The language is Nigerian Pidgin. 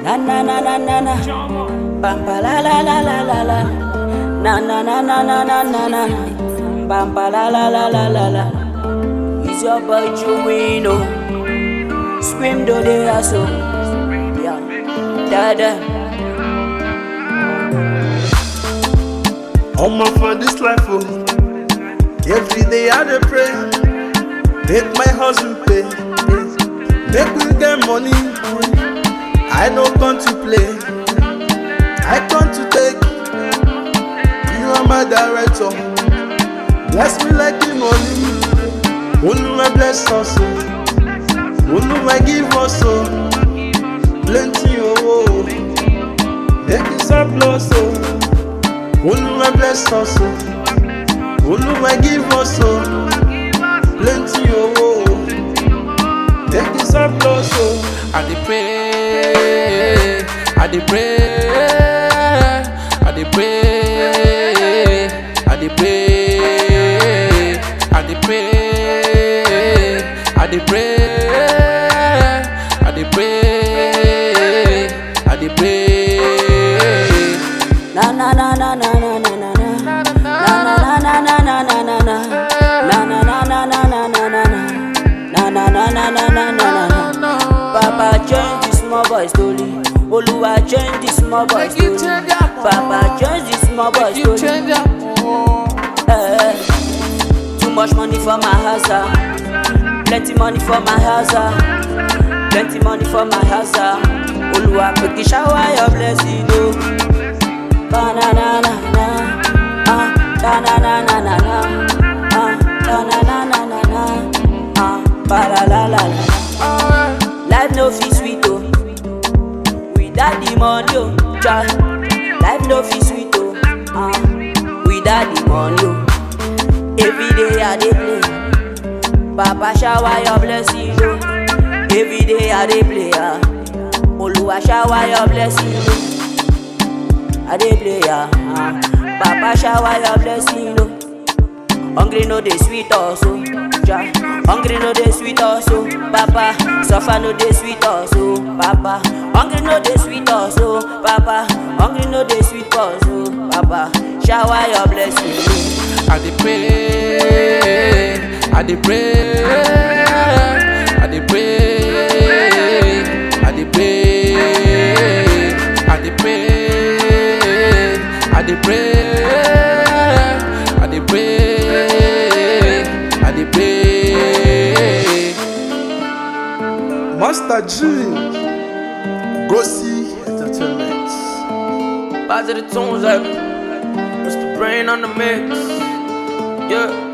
Na na na na na na. Bam ba la la la la la la. Na na na na na na na na. Bam ba la la la la la la. It's your boy Juino. Scream do the hustle. Yeah. Dada. I'm up for this life, oh. Every day I dey pray. Make my hustle pay. Make we get money. I no come to play. I come to take. You are my director. Bless me like the money. Oluwa bless us, oh. Oluwa give us, oh. Plenty, oh. Make it surplus, oh. Oluwa bless us, oh. Oluwa give us, oh. Plenty, oh. Make it surplus, oh. I dey pray, I dey pray, I dey pray, I dey pray, I dey pray, I dey pray, I dey pray, I dey pray. Na na na na na na na na na. Na na na na na na na na. Na na na na na na na na. Na na na na na na na na. Papa change this small boy story. Oluwa change this small boy story. Papa change this small boy story. Too much money for my house, plenty money for my house, plenty money for my house. Oluwa make you shower your blessing, oh. Ba na na na na, ba na na na na na, ba na na na na na, ba la la la la. Life no fit sweet, oh. Without the money, oh. Life no fit sweet, oh. Without the money, oh. Every day I dey play. Papa shower your blessing, oh. Every day I dey play, Oluwa shower your blessing, oh. I dey play, Papa shower your blessing, oh. Hungry no dey sweet also, hungry no dey sweet also, Papa. Suffer no dey sweet also, Papa. Hungry no dey sweet also, Papa. Hungry no dey sweet also, Papa. Shower your blessing, oh. I dey pray, I dey pray, I dey pray, I dey pray, I dey pray, I dey pray, I dey pray, I dey pray. Master G, Grossi Entertainment. Positive tunes, Mr. Brain on the mix. Yeah.